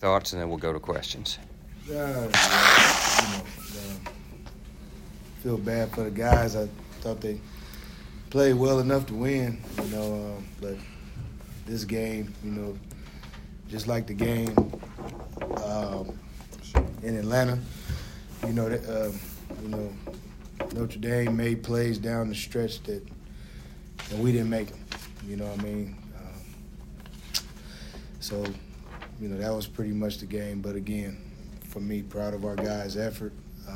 thoughts, and then we'll go to questions. Feel bad for the guys. I thought they played well enough to win, but this game, just like the game in Atlanta, Notre Dame made plays down the stretch and we didn't make them. You know what I mean? That was pretty much the game. But again, for me, proud of our guys' effort.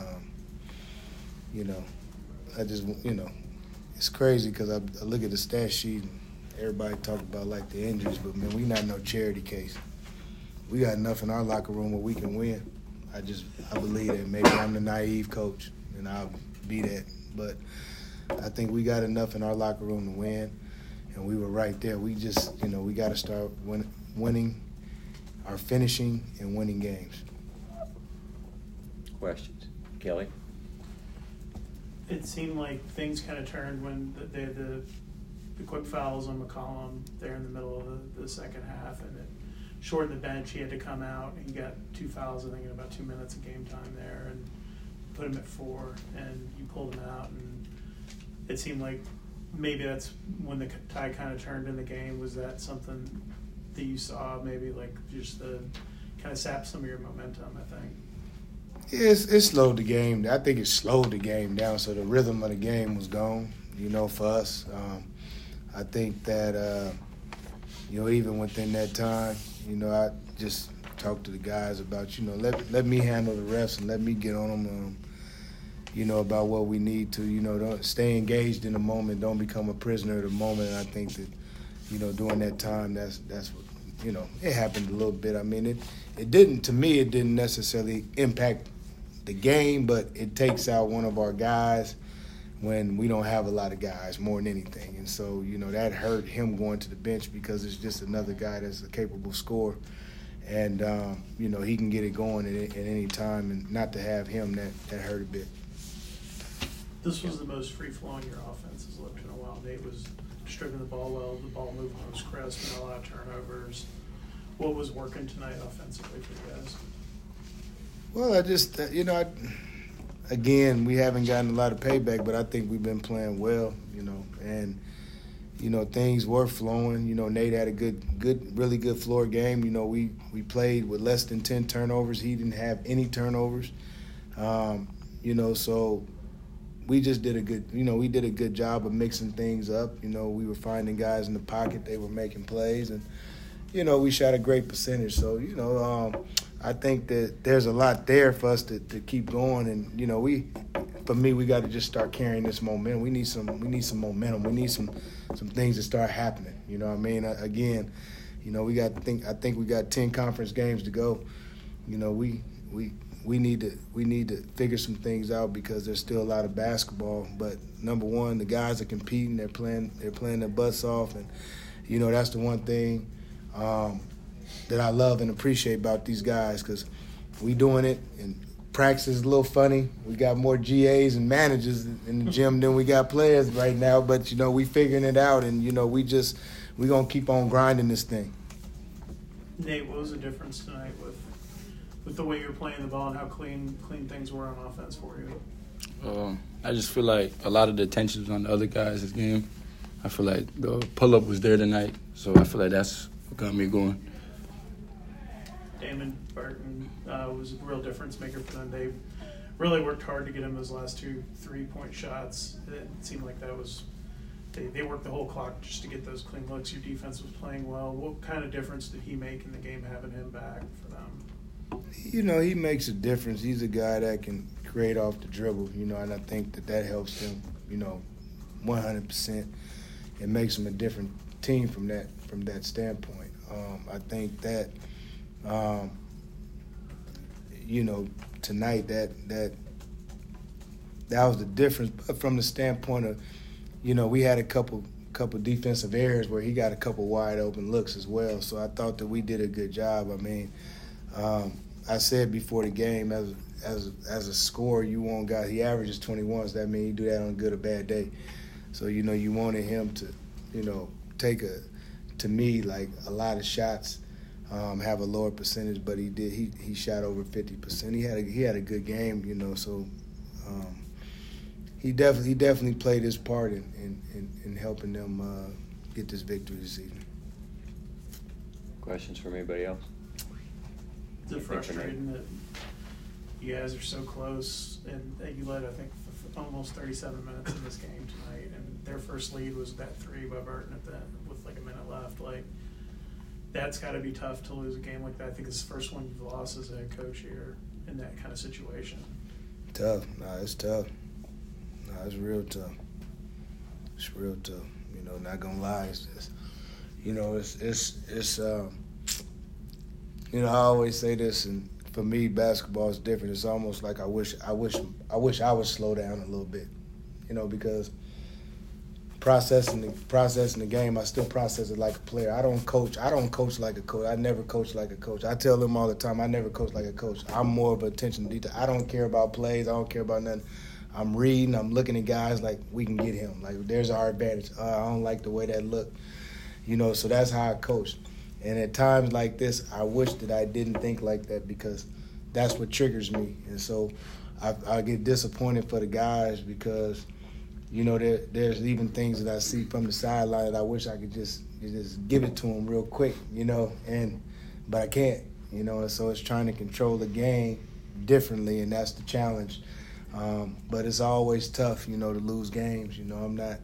It's crazy because I look at the stat sheet and everybody talk about like the injuries, but man, we not no charity case. We got enough in our locker room where we can win. I believe that maybe I'm the naive coach and I'll be that, but I think we got enough in our locker room to win, and we were right there. We just, we got to start winning, our finishing and winning games. Questions? Kelly? It seemed like things kind of turned when they had the quick fouls on McCollum there in the middle of the second half, and it shortened the bench. He had to come out, and he got 2 fouls, I think, in about 2 minutes of game time there, and put him at 4, and you pulled him out. And it seemed like maybe that's when the tide kind of turned in the game. Was that something that you saw, maybe like just the kind of sap some of your momentum, I think? Yeah, it slowed the game. I think it slowed the game down, so the rhythm of the game was gone, for us. I think that, even within that time, I just talked to the guys about, let me handle the refs and let me get on them, about what we need to, don't stay engaged in the moment, don't become a prisoner of the moment. And I think that, during that time, that's what, it happened a little bit. I mean, it didn't necessarily impact the game, but it takes out one of our guys when we don't have a lot of guys more than anything. And so, that hurt him going to the bench because it's just another guy that's a capable scorer. And, he can get it going at any time, and not to have him, that hurt a bit. This was the most free-flowing your offense has looked in a while. Nate was distributing the ball well. The ball movement was crisp, and a lot of turnovers. What was working tonight offensively for you guys? Well, again, we haven't gotten a lot of payback, but I think we've been playing well, and, things were flowing. Nate had a really good floor game. We played with less than 10 turnovers. He didn't have any turnovers. So we just did a good job of mixing things up. We were finding guys in the pocket. They were making plays, and, we shot a great percentage. So, I think that there's a lot there for us to keep going, and we got to just start carrying this momentum. We need some momentum. We need some things to start happening. You know what I mean? Again, I think we got 10 conference games to go. We need to figure some things out because there's still a lot of basketball. But number one, the guys are competing. They're playing their butts off, and that's the one thing that I love and appreciate about these guys, because we doing it, and practice is a little funny. We got more GAs and managers in the gym than we got players right now, but we figuring it out, and we gonna keep on grinding this thing. Nate, what was the difference tonight with the way you're playing the ball and how clean things were on offense for you? I just feel like a lot of the attention was on the other guys' game. I feel like the pull-up was there tonight, so I feel like that's what got me going. Damon Burton was a real difference maker for them. They really worked hard to get him those last 2 3-point shots. It seemed like that was they worked the whole clock just to get those clean looks. Your defense was playing well. What kind of difference did he make in the game having him back for them? He makes a difference. He's a guy that can create off the dribble, and I think that helps him, 100%. It makes him a different team from that standpoint. I think that tonight that was the difference. But from the standpoint of, we had a couple defensive errors where he got a couple wide open looks as well. So I thought that we did a good job. I mean, I said before the game, as a scorer, you want guys. He averages 21, so that means you do that on a good or bad day. So you wanted him to, take to me, like a lot of shots. have a lower percentage, but he shot over 50%. He had a good game, you know. So he definitely played his part in helping them get this victory this evening. Questions from anybody else? Is it frustrating that you guys are so close and that you led, I think, almost 37 minutes in this game tonight, and their first lead was that 3 by Burton with like a minute left. Like, that's got to be tough to lose a game like that. I think it's the first one you've lost as a head coach here in that kind of situation. Tough. It's tough. It's real tough. It's real tough. You know, not gonna lie. It's just, you know, it's you know, I always say this, and for me, basketball is different. It's almost like I wish I would slow down a little bit, you know, because processing the game, I still process it like a player. I don't coach like a coach. I never coach like a coach. I tell them all the time, I never coach like a coach. I'm more of attention to detail. I don't care about plays. I don't care about nothing. I'm reading. I'm looking at guys like, we can get him. Like, there's our advantage. I don't like the way that looked. You know, so that's how I coach. And at times like this, I wish that I didn't think like that, because that's what triggers me. And so I get disappointed for the guys, because, you know, there's even things that I see from the sideline that I wish I could just give it to them real quick, you know, but I can't, you know, and so it's trying to control the game differently, and that's the challenge. But it's always tough, you know, to lose games. You know, I'm not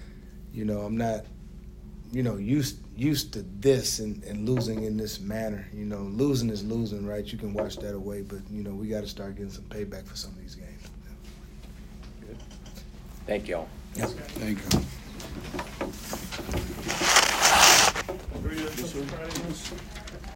used to this and losing in this manner. You know, losing is losing, right? You can wash that away, but, you know, we got to start getting some payback for some of these games. Good. Thank y'all. Yep. Thank you. Agree with Friday,